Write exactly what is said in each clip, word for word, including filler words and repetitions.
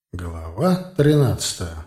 Глава тринадцатая.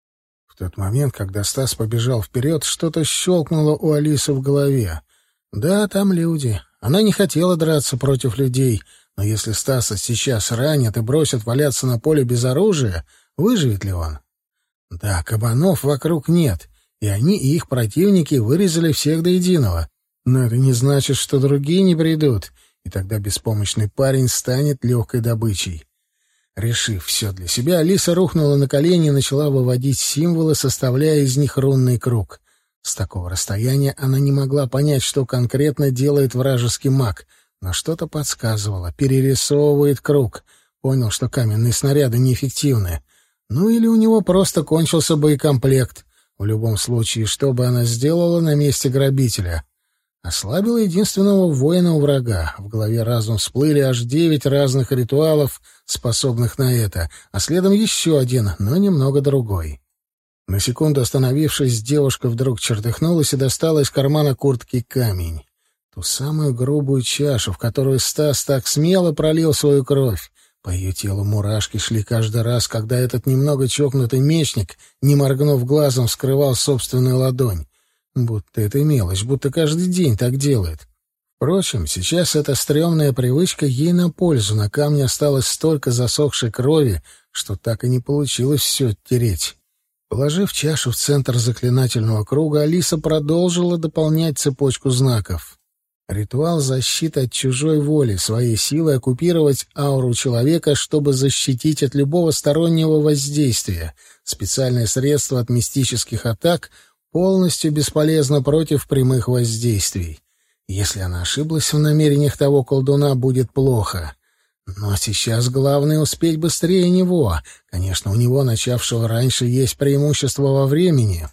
В тот момент, когда Стас побежал вперед, что-то щелкнуло у Алисы в голове. Да, там люди. Она не хотела драться против людей, но если Стаса сейчас ранят и бросят валяться на поле без оружия, выживет ли он? Да, кабанов вокруг нет, и они и их противники вырезали всех до единого. Но это не значит, что другие не придут, и тогда беспомощный парень станет легкой добычей. Решив все для себя, Алиса рухнула на колени и начала выводить символы, составляя из них рунный круг. С такого расстояния она не могла понять, что конкретно делает вражеский маг, но что-то подсказывало. Перерисовывает круг. Понял, что каменные снаряды неэффективны. Ну или у него просто кончился боекомплект. В любом случае, что бы она сделала на месте грабителя? Ослабила единственного воина у врага. В голове разом всплыли аж девять разных ритуалов, способных на это, а следом еще один, но немного другой. На секунду остановившись, девушка вдруг чертыхнулась и достала из кармана куртки камень. Ту самую грубую чашу, в которую Стас так смело пролил свою кровь. По ее телу мурашки шли каждый раз, когда этот немного чокнутый мечник, не моргнув глазом, вскрывал собственную ладонь. Будто это мелочь, будто каждый день так делает. Впрочем, сейчас эта стрёмная привычка ей на пользу. На камне осталось столько засохшей крови, что так и не получилось все оттереть. Положив чашу в центр заклинательного круга, Алиса продолжила дополнять цепочку знаков. Ритуал защиты от чужой воли, своей силой оккупировать ауру человека, чтобы защитить от любого стороннего воздействия. Специальное средство от мистических атак — полностью бесполезно против прямых воздействий. Если она ошиблась в намерениях того колдуна, будет плохо. Но сейчас главное успеть быстрее него. Конечно, у него, начавшего раньше, есть преимущество во времени.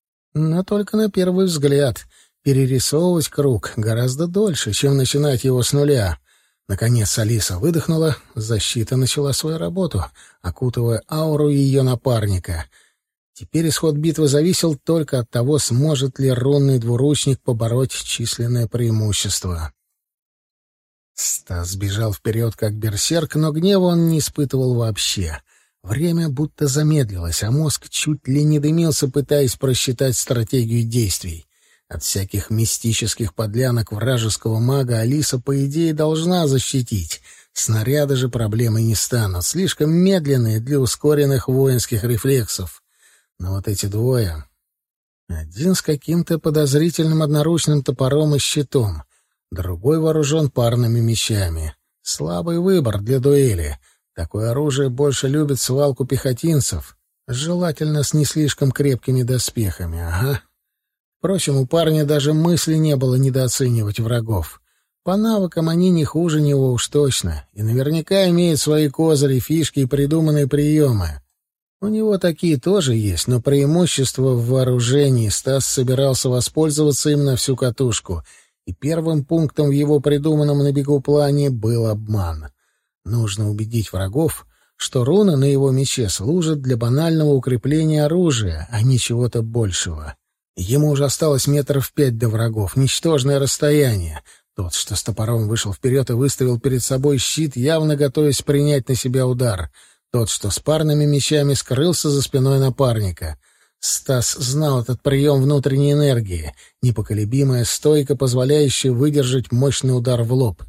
Но только на первый взгляд. Перерисовывать круг гораздо дольше, чем начинать его с нуля. Наконец Алиса выдохнула, защита начала свою работу, окутывая ауру ее напарника — Теперь исход битвы зависел только от того, сможет ли рунный двуручник побороть численное преимущество. Стас бежал вперед, как берсерк, но гнева он не испытывал вообще. Время будто замедлилось, а мозг чуть ли не дымился, пытаясь просчитать стратегию действий. От всяких мистических подлянок вражеского мага Алиса, по идее, должна защитить. Снаряды же проблемой не станут, слишком медленные для ускоренных воинских рефлексов. Но вот эти двое... Один с каким-то подозрительным одноручным топором и щитом, другой вооружен парными мечами. Слабый выбор для дуэли. Такое оружие больше любит свалку пехотинцев, желательно с не слишком крепкими доспехами. Ага. Впрочем, у парня даже мысли не было недооценивать врагов. По навыкам они не хуже него уж точно, и наверняка имеют свои козыри, фишки и придуманные приемы. У него такие тоже есть, но преимущество в вооружении. Стас собирался воспользоваться им на всю катушку, и первым пунктом в его придуманном на бегу плане был обман. Нужно убедить врагов, что руны на его мече служат для банального укрепления оружия, а не чего-то большего. Ему уже осталось метров пять до врагов, ничтожное расстояние. Тот, что с топором вышел вперед и выставил перед собой щит, явно готовясь принять на себя удар — Тот, что с парными мечами, скрылся за спиной напарника. Стас знал этот прием внутренней энергии, непоколебимая стойка, позволяющая выдержать мощный удар в лоб.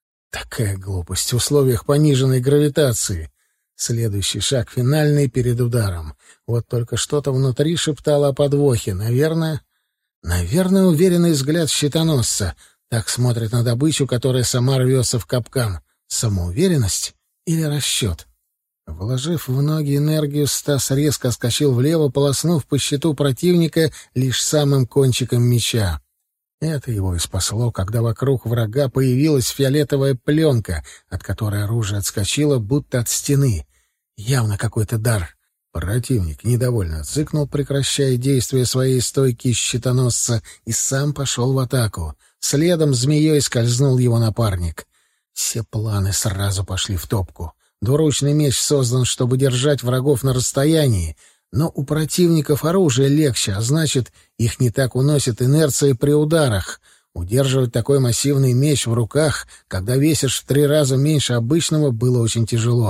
Такая глупость в условиях пониженной гравитации. Следующий шаг финальный перед ударом. Вот только что-то внутри шептало о подвохе. Наверное... Наверное, уверенный взгляд щитоносца. Так смотрит на добычу, которая сама рвется в капкан. Самоуверенность или расчет? Вложив в ноги энергию, Стас резко скочил влево, полоснув по щиту противника лишь самым кончиком меча. Это его и спасло, когда вокруг врага появилась фиолетовая пленка, от которой оружие отскочило, будто от стены. Явно какой-то дар. Противник недовольно цыкнул, прекращая действие своей стойки щитоносца, и сам пошел в атаку. Следом змеей скользнул его напарник. Все планы сразу пошли в топку. Двуручный меч создан, чтобы держать врагов на расстоянии, но у противников оружие легче, а значит, их не так уносит инерция при ударах. Удерживать такой массивный меч в руках, когда весишь в три раза меньше обычного, было очень тяжело.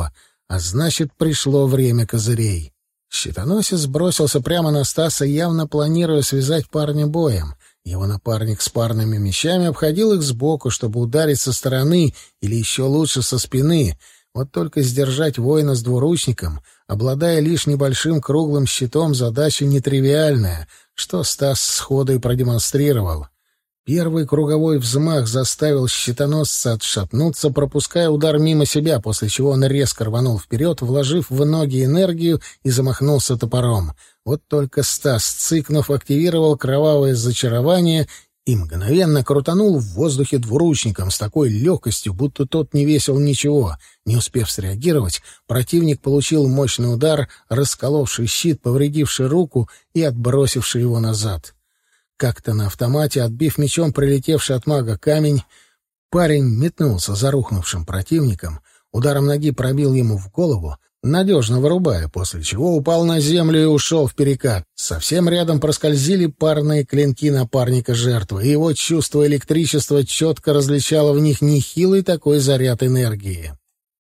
а значит, пришло время козырей. Щитоносец бросился прямо на Стаса, явно планируя связать парня боем. Его напарник с парными мечами обходил их сбоку, чтобы ударить со стороны или еще лучше со спины. Вот только сдержать воина с двуручником, обладая лишь небольшим круглым щитом, задача нетривиальная, что Стас сходу и продемонстрировал. Первый круговой взмах заставил щитоносца отшатнуться, пропуская удар мимо себя, после чего он резко рванул вперед, вложив в ноги энергию и замахнулся топором. Вот только Стас, цыкнув, активировал кровавое зачарование и мгновенно крутанул в воздухе двуручником с такой легкостью, будто тот не весил ничего. Не успев среагировать, противник получил мощный удар, расколовший щит, повредивший руку и отбросивший его назад. Как-то на автомате, отбив мечом прилетевший от мага камень, парень метнулся за рухнувшим противником, ударом ноги пробил ему в голову, надежно вырубая, после чего упал на землю и ушел в перекат. Совсем рядом проскользили парные клинки напарника жертвы, и его чувство электричества четко различало в них нехилый такой заряд энергии.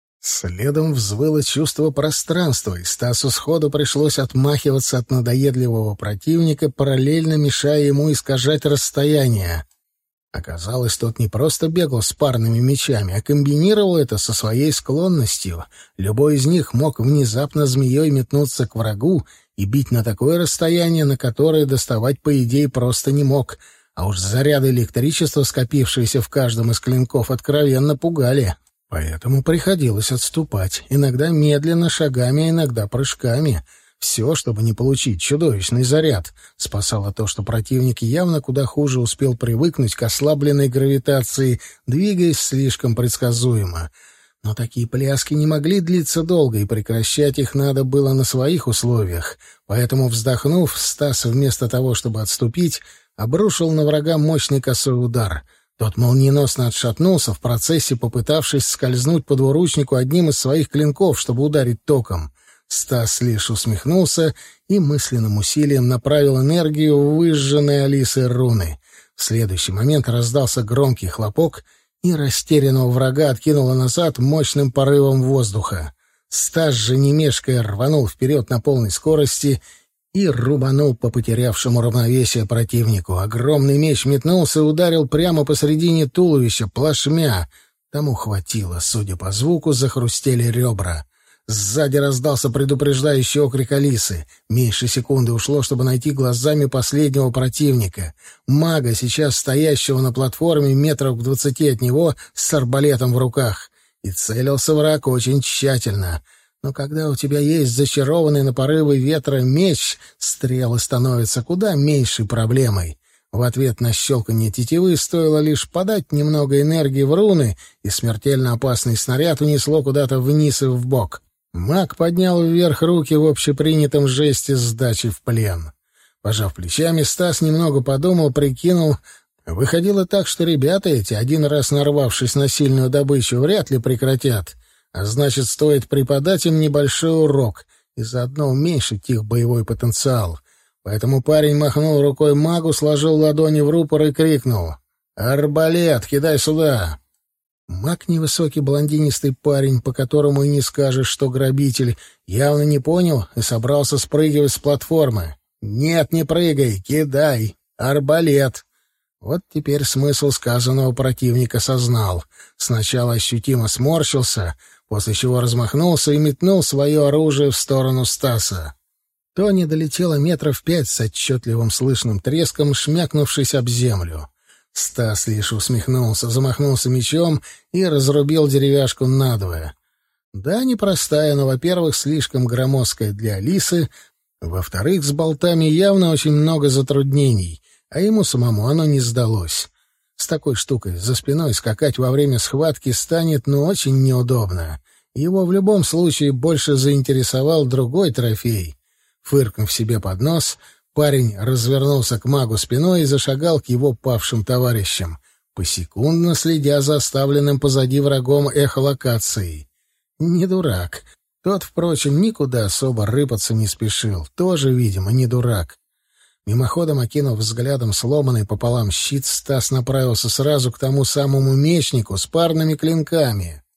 Следом взвыло чувство пространства, и Стасу сходу пришлось отмахиваться от надоедливого противника, параллельно мешая ему искажать расстояние. Оказалось, тот не просто бегал с парными мечами, а комбинировал это со своей склонностью. Любой из них мог внезапно змеей метнуться к врагу и бить на такое расстояние, на которое доставать, по идее, просто не мог. А уж заряды электричества, скопившиеся в каждом из клинков, откровенно пугали. Поэтому приходилось отступать, иногда медленно, шагами, а иногда прыжками. Все, чтобы не получить чудовищный заряд. Спасало то, что противник явно куда хуже успел привыкнуть к ослабленной гравитации, двигаясь слишком предсказуемо. Но такие пляски не могли длиться долго, и прекращать их надо было на своих условиях. Поэтому, вздохнув, Стас вместо того, чтобы отступить, обрушил на врага мощный косой удар — Тот молниеносно отшатнулся, в процессе попытавшись скользнуть по двуручнику одним из своих клинков, чтобы ударить током. Стас лишь усмехнулся и мысленным усилием направил энергию в выжженные Алисой руны. В следующий момент раздался громкий хлопок, и растерянного врага откинуло назад мощным порывом воздуха. Стас же, не мешкая, рванул вперед на полной скорости и рубанул по потерявшему равновесие противнику. Огромный меч метнулся и ударил прямо посредине туловища, плашмя. Тому хватило, судя по звуку, захрустели ребра. Сзади раздался предупреждающий окрик Алисы. Меньше секунды ушло, чтобы найти глазами последнего противника. Мага, сейчас стоящего на платформе метров в двадцати от него, с арбалетом в руках. И целился враг очень тщательно. Но когда у тебя есть зачарованный на порывы ветра меч, стрелы становятся куда меньшей проблемой. В ответ на щелканье тетивы стоило лишь подать немного энергии в руны, и смертельно опасный снаряд унесло куда-то вниз и вбок. Маг поднял вверх руки в общепринятом жесте сдачи в плен. Пожав плечами, Стас немного подумал, прикинул. Выходило так, что ребята эти, один раз нарвавшись на сильную добычу, вряд ли прекратят. А значит, стоит преподать им небольшой урок и заодно уменьшить их боевой потенциал. Поэтому парень махнул рукой магу, сложил ладони в рупор и крикнул: «Арбалет, кидай сюда!» Маг, невысокий блондинистый парень, по которому и не скажешь, что грабитель, явно не понял и собрался спрыгивать с платформы. «Нет, не прыгай, кидай! Арбалет!» Вот теперь смысл сказанного противник осознал. Сначала ощутимо сморщился, после чего размахнулся и метнул свое оружие в сторону Стаса. То не долетело метров пять с отчетливым слышным треском, шмякнувшись об землю. Стас лишь усмехнулся, замахнулся мечом и разрубил деревяшку надвое. Да, непростая, но, во-первых, слишком громоздкая для Алисы, во-вторых, с болтами явно очень много затруднений, а ему самому оно не сдалось. С такой штукой за спиной скакать во время схватки станет, ну, очень неудобно. Его в любом случае больше заинтересовал другой трофей. Фыркнув себе под нос, парень развернулся к магу спиной и зашагал к его павшим товарищам, посекундно следя за оставленным позади врагом эхолокацией. Не дурак. Тот, впрочем, никуда особо рыпаться не спешил. Тоже, видимо, не дурак. Мимоходом окинув взглядом сломанный пополам щит, Стас направился сразу к тому самому мечнику с парными клинками.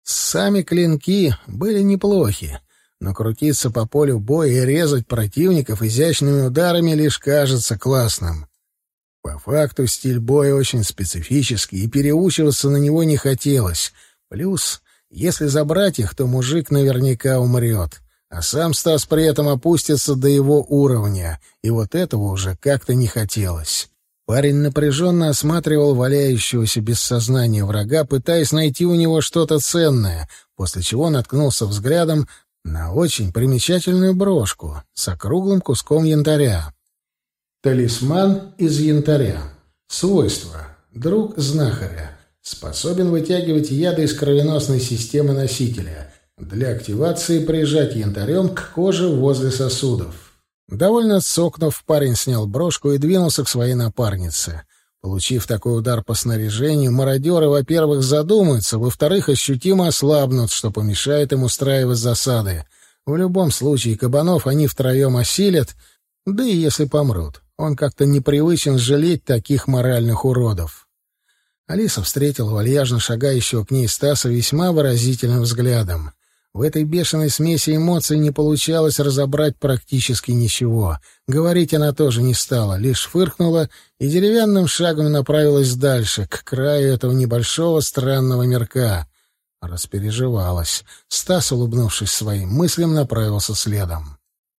Сами клинки были неплохи, но крутиться по полю боя и резать противников изящными ударами лишь кажется классным. По факту стиль боя очень специфический, и переучиваться на него не хотелось. Плюс, если забрать их, то мужик наверняка умрет, а сам Стас при этом опустится до его уровня, и вот этого уже как-то не хотелось. Парень напряженно осматривал валяющегося без сознания врага, пытаясь найти у него что-то ценное, после чего наткнулся взглядом на очень примечательную брошку с округлым куском янтаря. Талисман из янтаря. Свойства. Друг знахаря. Способен вытягивать яды из кровеносной системы носителя. Для активации прижать янтарем к коже возле сосудов. Довольно цокнув, парень снял брошку и двинулся к своей напарнице. Получив такой удар по снаряжению, мародеры, во-первых, задумаются, во-вторых, ощутимо ослабнут, что помешает им устраивать засады. В любом случае, кабанов они втроем осилят, да и если помрут. Он как-то непривычен жалеть таких моральных уродов. Алиса встретила вальяжно шагающего к ней Стаса весьма выразительным взглядом. В этой бешеной смеси эмоций не получалось разобрать практически ничего. Говорить она тоже не стала, лишь фыркнула и деревянным шагом направилась дальше, к краю этого небольшого странного мирка. Распереживалась. Стас, улыбнувшись своим мыслям, направился следом.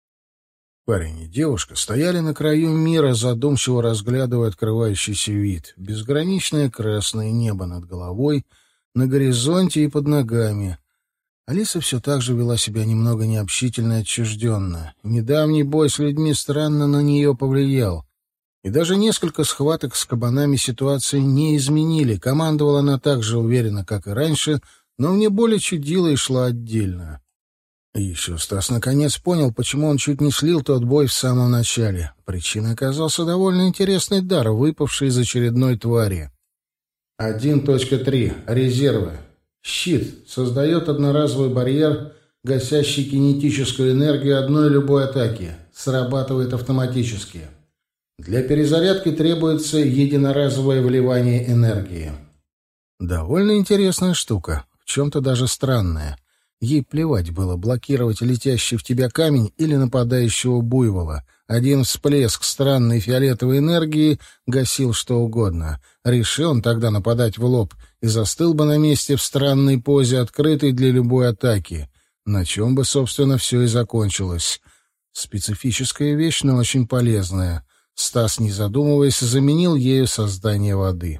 Парень и девушка стояли на краю мира, задумчиво разглядывая открывающийся вид. Безграничное красное небо над головой, на горизонте и под ногами. Алиса все так же вела себя немного необщительно и отчужденно. Недавний бой с людьми странно на нее повлиял. И даже несколько схваток с кабанами ситуации не изменили. Командовала она так же уверенно, как и раньше, но мне более чудила и шла отдельно. И еще Стас наконец понял, почему он чуть не слил тот бой в самом начале. Причиной оказался довольно интересный дар, выпавший из очередной твари. один точка три. Резервы. Щит. Создает одноразовый барьер, гасящий кинетическую энергию одной любой атаки. Срабатывает автоматически. Для перезарядки требуется единоразовое вливание энергии. Довольно интересная штука, в чем-то даже странная. Ей плевать было блокировать летящий в тебя камень или нападающего буйвола. Один всплеск странной фиолетовой энергии гасил что угодно. Решил он тогда нападать в лоб и застыл бы на месте в странной позе, открытой для любой атаки. На чем бы, собственно, все и закончилось. Специфическая вещь, но очень полезная. Стас, не задумываясь, заменил ею создание воды.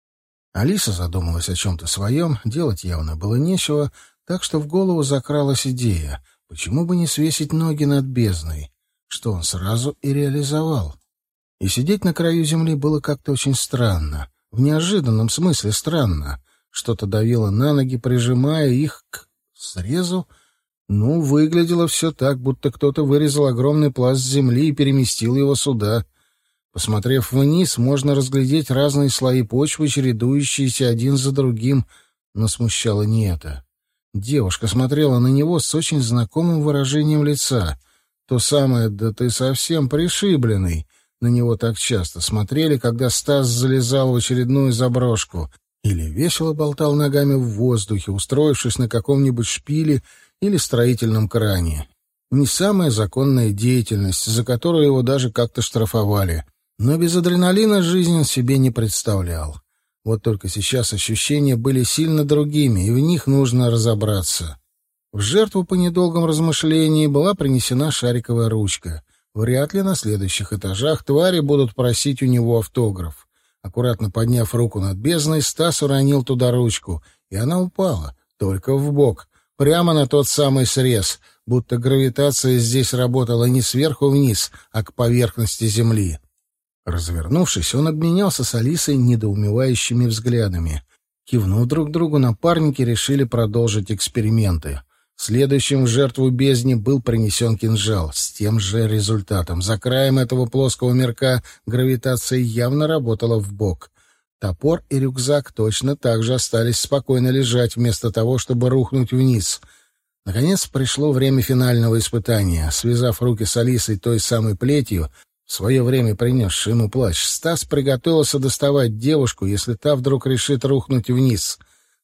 Алиса задумалась о чем-то своем, делать явно было нечего, так что в голову закралась идея, почему бы не свесить ноги над бездной, что он сразу и реализовал. И сидеть на краю земли было как-то очень странно, в неожиданном смысле странно. Что-то давило на ноги, прижимая их к срезу. Ну, выглядело все так, будто кто-то вырезал огромный пласт земли и переместил его сюда. Посмотрев вниз, можно разглядеть разные слои почвы, чередующиеся один за другим, но смущало не это. Девушка смотрела на него с очень знакомым выражением лица. То самое «да ты совсем пришибленный». На него так часто смотрели, когда Стас залезал в очередную заброшку или весело болтал ногами в воздухе, устроившись на каком-нибудь шпиле или строительном кране. Не самая законная деятельность, за которую его даже как-то штрафовали. Но без адреналина жизнь он себе не представлял. Вот только сейчас ощущения были сильно другими, и в них нужно разобраться. В жертву по недолгом размышлении была принесена шариковая ручка. Вряд ли на следующих этажах твари будут просить у него автограф. Аккуратно подняв руку над бездной, Стас уронил туда ручку, и она упала, только в бок, прямо на тот самый срез, будто гравитация здесь работала не сверху вниз, а к поверхности земли. Развернувшись, он обменялся с Алисой недоумевающими взглядами. Кивнув друг другу, напарники решили продолжить эксперименты. Следующим в жертву бездне был принесен кинжал с тем же результатом. За краем этого плоского мирка гравитация явно работала вбок. Топор и рюкзак точно так же остались спокойно лежать, вместо того, чтобы рухнуть вниз. Наконец пришло время финального испытания. Связав руки с Алисой той самой плетью, в свое время принесший ему плащ, Стас приготовился доставать девушку, если та вдруг решит рухнуть вниз.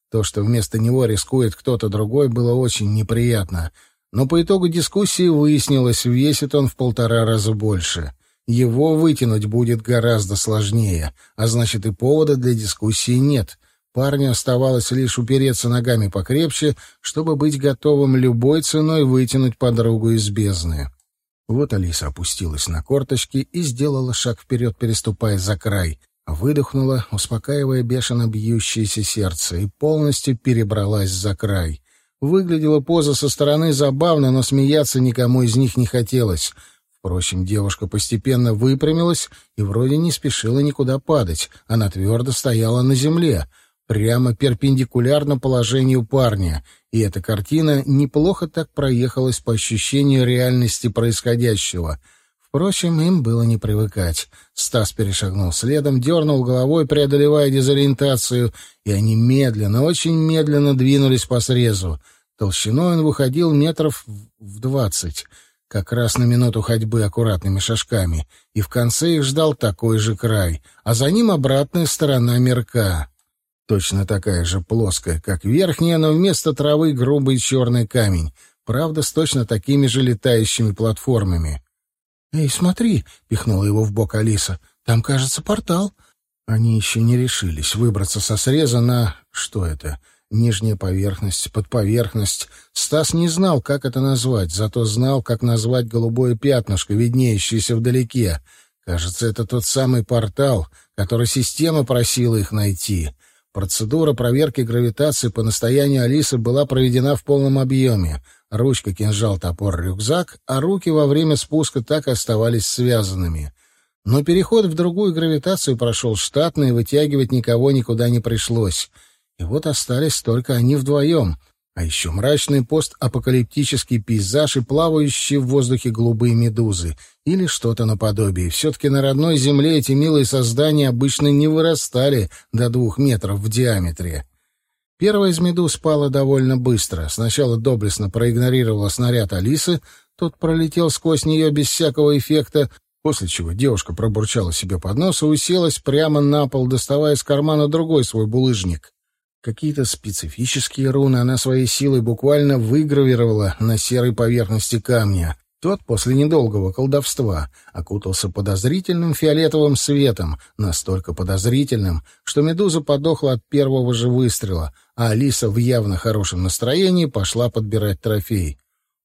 То, что вместо него рискует кто-то другой, было очень неприятно. Но по итогу дискуссии выяснилось, весит он в полтора раза больше. Его вытянуть будет гораздо сложнее, а значит и повода для дискуссии нет. Парню оставалось лишь упереться ногами покрепче, чтобы быть готовым любой ценой вытянуть подругу из бездны. Вот Алиса опустилась на корточки и сделала шаг вперед, переступая за край. Выдохнула, успокаивая бешено бьющееся сердце, и полностью перебралась за край. Выглядела поза со стороны забавно, но смеяться никому из них не хотелось. Впрочем, девушка постепенно выпрямилась и вроде не спешила никуда падать. Она твердо стояла на земле, прямо перпендикулярно положению парня, и эта картина неплохо так проехалась по ощущению реальности происходящего. Впрочем, им было не привыкать. Стас перешагнул следом, дернул головой, преодолевая дезориентацию, и они медленно, очень медленно двинулись по срезу. Толщиной он выходил метров в двадцать, как раз на минуту ходьбы аккуратными шажками, и в конце их ждал такой же край, а за ним обратная сторона мирка. Точно такая же плоская, как верхняя, но вместо травы грубый черный камень, правда, с точно такими же летающими платформами. «Эй, смотри!» — пихнула его в бок Алиса. «Там, кажется, портал». Они еще не решились выбраться со среза на... Что это? Нижняя поверхность, подповерхность. Стас не знал, как это назвать, зато знал, как назвать голубое пятнышко, виднеющееся вдалеке. Кажется, это тот самый портал, который система просила их найти. Процедура проверки гравитации по настоянию Алисы была проведена в полном объеме. Ручка, кинжал, топор, рюкзак, а руки во время спуска так и оставались связанными. Но переход в другую гравитацию прошел штатно, и вытягивать никого никуда не пришлось. И вот остались только они вдвоем. А еще мрачный постапокалиптический пейзаж и плавающие в воздухе голубые медузы. Или что-то наподобие. Все-таки на родной земле эти милые создания обычно не вырастали до двух метров в диаметре. Первая из медуз пала довольно быстро. Сначала доблестно проигнорировала снаряд Алисы, тот пролетел сквозь нее без всякого эффекта, после чего девушка пробурчала себе под нос и уселась прямо на пол, доставая из кармана другой свой булыжник. Какие-то специфические руны она своей силой буквально выгравировала на серой поверхности камня. Тот после недолгого колдовства окутался подозрительным фиолетовым светом, настолько подозрительным, что медуза подохла от первого же выстрела, а Алиса в явно хорошем настроении пошла подбирать трофей.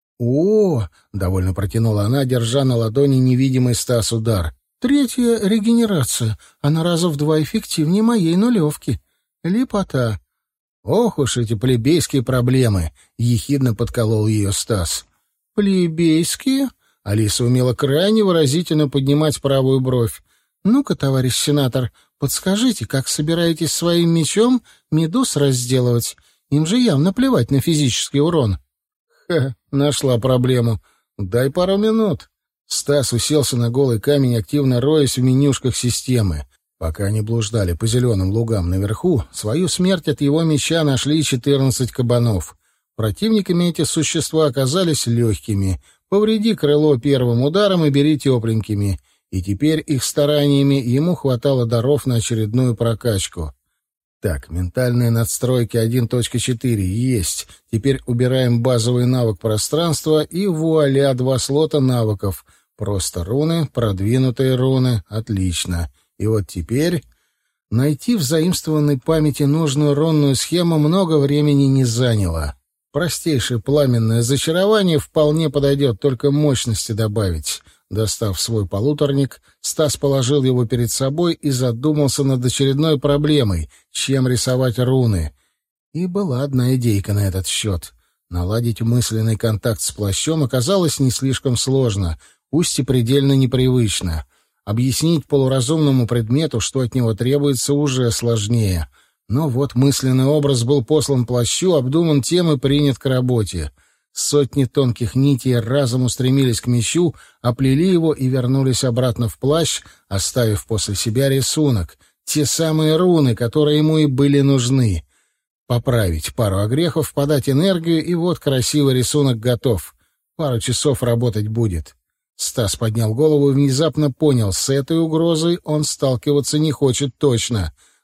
«О!» — довольно протянула она, держа на ладони невидимый Стас удар. «Третья регенерация. Она раза в два эффективнее моей нулевки. Лепота». «Ох уж эти плебейские проблемы!» — ехидно подколол ее Стас. «Плебейские?» — Алиса умела крайне выразительно поднимать правую бровь. «Ну-ка, товарищ сенатор, подскажите, как собираетесь своим мечом медуз разделывать? Им же явно плевать на физический урон». «Ха, нашла проблему. Дай пару минут». Стас уселся на голый камень, активно роясь в менюшках системы. Пока они блуждали по зеленым лугам наверху, свою смерть от его меча нашли четырнадцать кабанов. Противниками эти существа оказались легкими. Повреди крыло первым ударом и бери тепленькими. И теперь их стараниями ему хватало даров на очередную прокачку. Так, ментальные надстройки один точка четыре есть. Теперь убираем базовый навык пространства, и вуаля, два слота навыков. Просто руны, продвинутые руны. Отлично. И вот теперь найти в заимствованной памяти нужную рунную схему много времени не заняло. Простейшее пламенное зачарование вполне подойдет, только мощности добавить. Достав свой полуторник, Стас положил его перед собой и задумался над очередной проблемой — чем рисовать руны. И была одна идейка на этот счет. Наладить мысленный контакт с плащом оказалось не слишком сложно, пусть и предельно непривычно. Объяснить полуразумному предмету, что от него требуется, уже сложнее. Но вот мысленный образ был послан плащу, обдуман тем и принят к работе. Сотни тонких нитей разом устремились к мечу, оплели его и вернулись обратно в плащ, оставив после себя рисунок. Те самые руны, которые ему и были нужны. Поправить пару огрехов, подать энергию, и вот красивый рисунок готов. Пару часов работать будет. Стас поднял голову и внезапно понял, с этой угрозой он сталкиваться не хочет точно.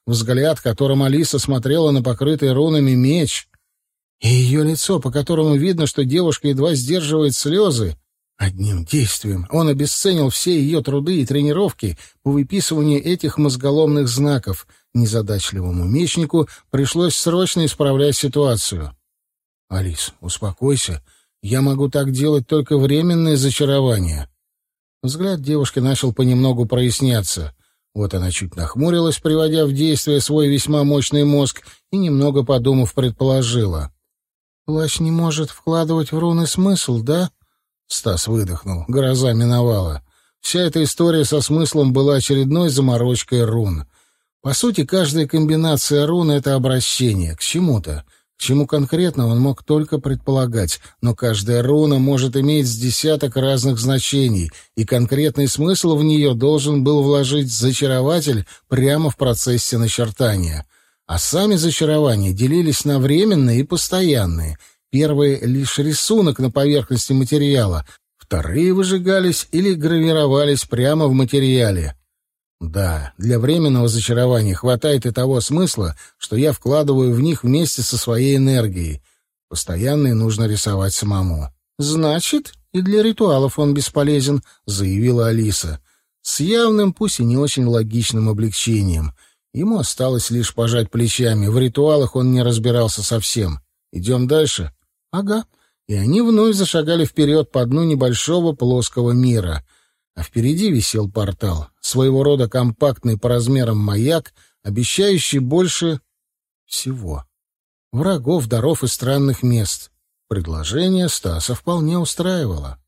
взгляд, которым Алиса смотрела на покрытый рунами меч, и ее лицо, по которому видно, что девушка едва сдерживает слезы. Одним действием он обесценил все ее труды и тренировки по выписыванию этих мозголомных знаков. Незадачливому мечнику пришлось срочно исправлять ситуацию. «Алис, успокойся. Я могу так делать только временное зачарование». Взгляд девушки начал понемногу проясняться. Вот она чуть нахмурилась, приводя в действие свой весьма мощный мозг, и, немного подумав, предположила. «Плащ не может вкладывать в руны смысл, да?» Стас выдохнул. Гроза миновала. Вся эта история со смыслом была очередной заморочкой рун. По сути, каждая комбинация рун — это обращение к чему-то. К чему конкретно он мог только предполагать, но каждая руна может иметь с десяток разных значений, и конкретный смысл в нее должен был вложить зачарователь прямо в процессе начертания. А сами зачарования делились на временные и постоянные. Первые — лишь рисунок на поверхности материала, вторые выжигались или гравировались прямо в материале. Да, для временного зачарования хватает и того смысла, что я вкладываю в них вместе со своей энергией. Постоянные нужно рисовать самому. «Значит, и для ритуалов он бесполезен», — заявила Алиса. С явным, пусть и не очень логичным облегчением. Ему осталось лишь пожать плечами. В ритуалах он не разбирался совсем. «Идем дальше?» «Ага». И они вновь зашагали вперед по дну небольшого плоского мира. А впереди висел портал, своего рода компактный по размерам маяк, обещающий больше всего. Врагов, даров и странных мест. Предложение Стаса вполне устраивало.